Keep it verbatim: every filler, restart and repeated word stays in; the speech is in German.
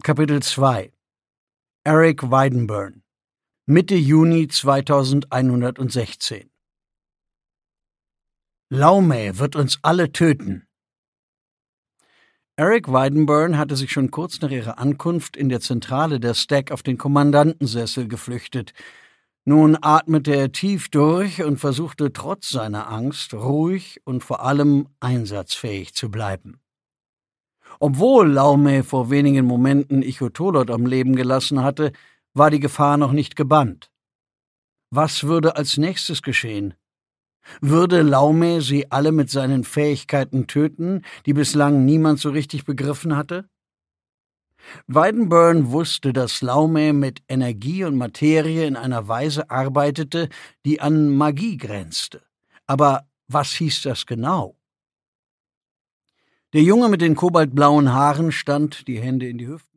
Kapitel zwei Eric Weidenburn Mitte Juni zweitausendeinhundertsechzehn Laumä wird uns alle töten. Eric Weidenburn hatte sich schon kurz nach ihrer Ankunft in der Zentrale der Stack auf den Kommandantensessel geflüchtet. Nun atmete er tief durch und versuchte trotz seiner Angst ruhig und vor allem einsatzfähig zu bleiben. Obwohl Laumä vor wenigen Momenten Ichtholot am Leben gelassen hatte, war die Gefahr noch nicht gebannt. Was würde als nächstes geschehen? Würde Laumä sie alle mit seinen Fähigkeiten töten, die bislang niemand so richtig begriffen hatte? Weidenburn wusste, dass Laumä mit Energie und Materie in einer Weise arbeitete, die an Magie grenzte. Aber was hieß das genau? Der Junge mit den kobaltblauen Haaren stand, die Hände in die Hüften,